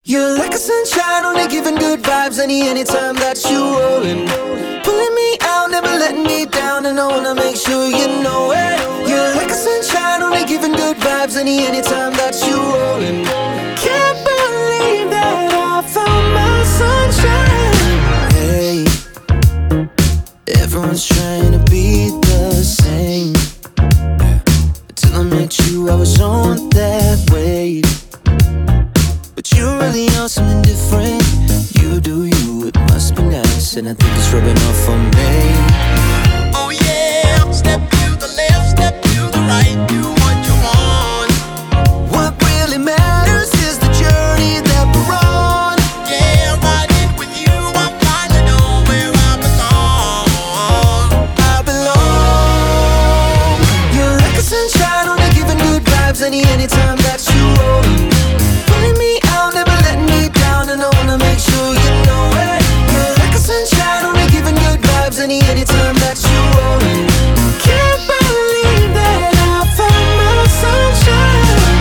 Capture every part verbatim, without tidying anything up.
You're like a sunshine, only giving good vibes any anytime that you rollin'. Pulling me out, never letting me down, and I wanna make sure you know it. You're like a sunshine, only giving good vibes any anytime that you rollin'. Can't believe that I found my sunshine. Hey, everyone's trying to be the same. Till I met you, I was on that wave. But you really are something different. You do you, it must be nice, and I think it's rubbing off on me. Oh yeah, step to the left, step to the right, do what you want. What really matters is the journey that we're on. Yeah, riding with you, I'm flying to know where I belong. I belong. You're like a sunshine, only giving good vibes any anytime that you rollin'. Pulling me out, never letting me down, and I wanna make sure you know it. You're like a sunshine, only giving good vibes any anytime that you rollin'. Can't believe that I found my sunshine.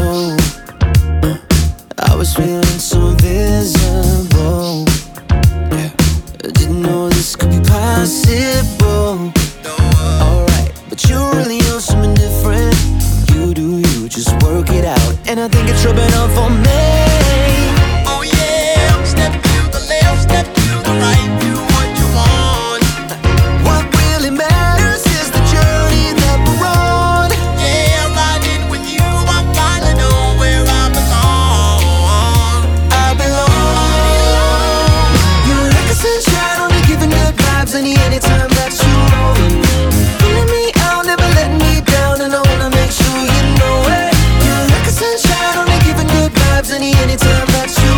Oh, I was feeling so invisible. Yeah, I didn't know this could be possible. Alright, but you really are something different. You do you, just work it out, and I think it's rubbing off on me. Oh yeah, step to the left, step to the right, do what you want. What really matters is the journey that we're on. Yeah, riding with you, I'm flying to know where I belong. I belong. You're like a sunshine, only giving good vibes any anytime that you rollin'. Pulling me out, never letting me down, and I wanna make sure you know it. You're like a sunshine, only giving good vibes any anytime that you